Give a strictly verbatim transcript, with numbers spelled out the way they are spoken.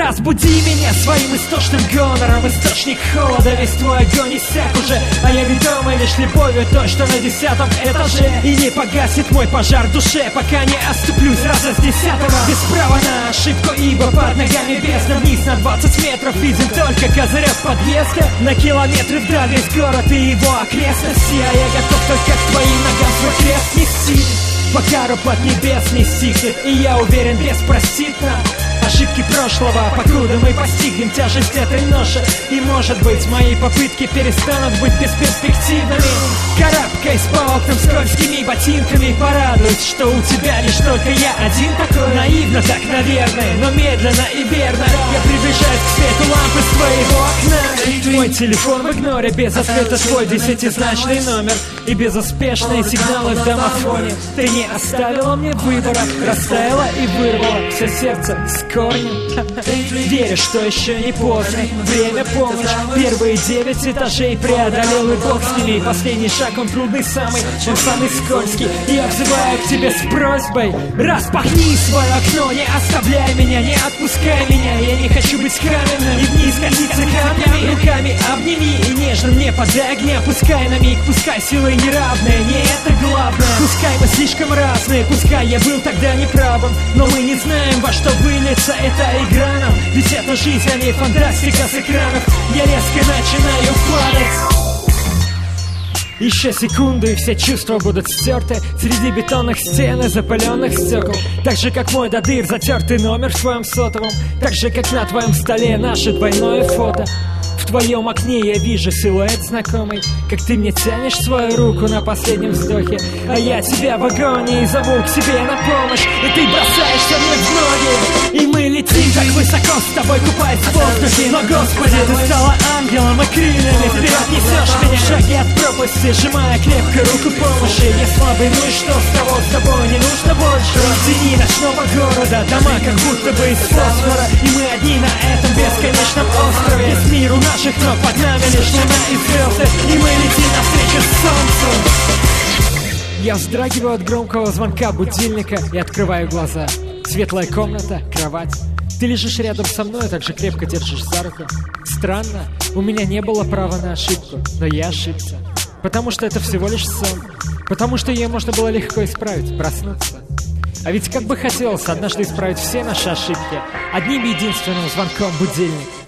Разбуди меня своим истошным гонором, источник холода, весь твой огонь иссяк уже, а я ведомый лишь любовью той, что на десятом этаже. И не погасит мой пожар в душе, пока не оступлюсь раза с десятого. Без права на ошибку, ибо под ногами бездна. Вниз на двадцать метров виден только козырек подъезда. На километры вдаль весь город и его окрестности, а я готов только к твоим ногам свой крест нести, пока ропот небес не стихнет. И я уверен, бес простит нам ошибки прошлого, покуда мы постигнем тяжесть этой ноши. И может быть мои попытки перестанут быть бесперспективными. Карабкаясь по окнам скользкими ботинками, порадуюсь, что у тебя лишь только я один такой. Наивно так, наверное, но медленно и верно я приближаюсь к свету лампы с твоего окна. Мой телефон в игноре, без ответа твой десятизначный номер и безуспешные сигналы в домофоне. Ты не оставила мне выбора, растаяла и вырвала все сердце с корнем. Верю, что еще не поздно, время помощь. Первые девять этажей преодолел, и бог с ними. Последний шаг, он трудный самый, он самый скользкий. Я взываю к тебе с просьбой: распахни свое окно, не оставляй меня, не отпускай меня. Я не хочу быть каменным и вниз катиться камнями. Руками обними и нежно мне подай огня. Пускай на миг, пускай силы неравные, не это главное. Пускай мы слишком разные, пускай я был тогда неправым, но мы не знаем, во что выльется эта игра нам. Ведь это жизнь, а не фантастика с экранов. Я резко начинаю падать. Еще секунду, и все чувства будут стерты среди бетонных стен и запыленных стекол. Так же, как мой до дыр затертый номер в твоем сотовом. Так же, как на твоем столе наше двойное фото. В твоем окне я вижу силуэт знакомый, как ты мне тянешь свою руку на последнем вздохе, а я тебя в агонии зову к себе на помощь, и ты бросаешься мне в ноги. И мы летим так высоко, с тобой купаясь в воздухе. Но, Господи, ты стала ангелом и крыльями вперед несешь меня. Шаги от пропасти, сжимая крепко руку помощи. Я слабый, ну и что с того, с тобой не нужно больше. В тени ночного города, дома как будто бы из фосфора, и мы одни на этом бесконечном острове. Весь мир у наших ног, под нами лишь луна и звезды, и мы летим навстречу солнцу. Я вздрагиваю от громкого звонка будильника и открываю глаза. Светлая комната, кровать. Ты лежишь рядом со мной, а также крепко держишь за руку. Странно, у меня не было права на ошибку, но я ошибся. Потому что это всего лишь сон. Потому что ее можно было легко исправить, проснуться. А ведь как бы хотелось однажды исправить все наши ошибки одним единственным звонком будильника.